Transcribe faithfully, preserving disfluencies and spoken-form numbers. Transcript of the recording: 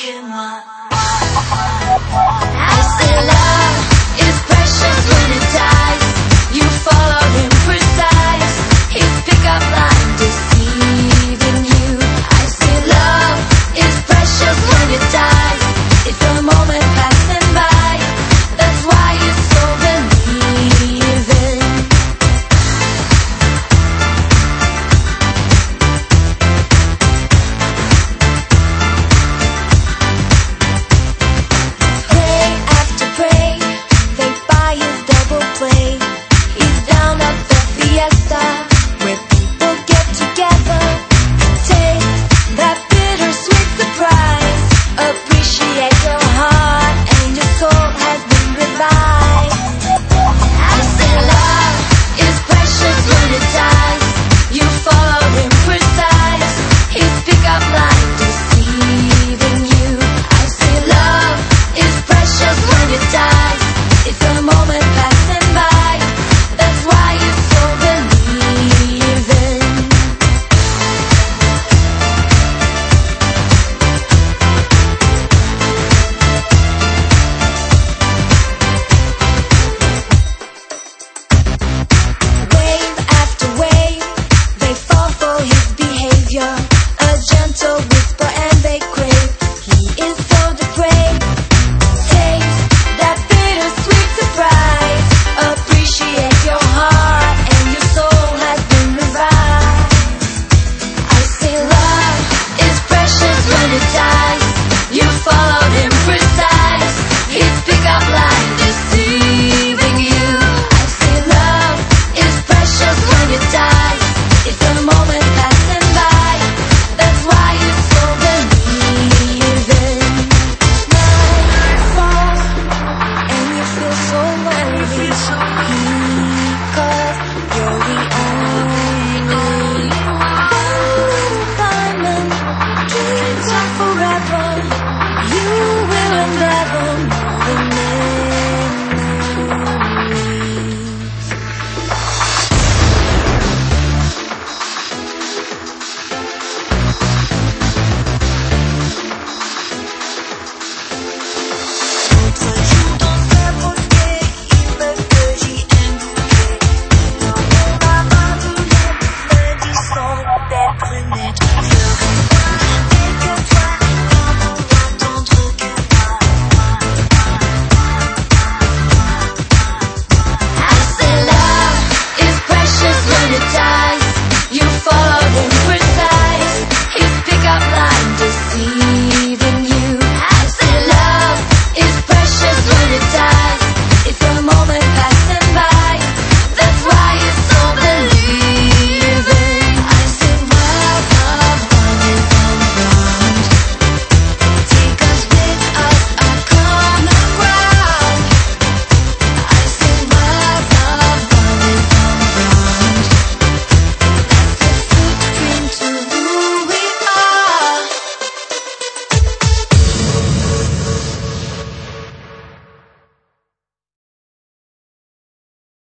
second one. I say love is precious when it dies. You follow him precise. His pickup line deceiving you. I say love is precious when it dies. It's a moment passing by. That's why it's so believing. Pray after pray, they buy his double play. He's down at the fiesta where people get together. Take that bittersweet surprise. Appreciate your heart and your soul has been revived. I say love is precious when it dies. You follow him precise. His pickup line deceiving you. I say love is precious when it dies. It's a moment passing by. That's why it's so believing. Wave after wave, they fall for his behavior. A gentle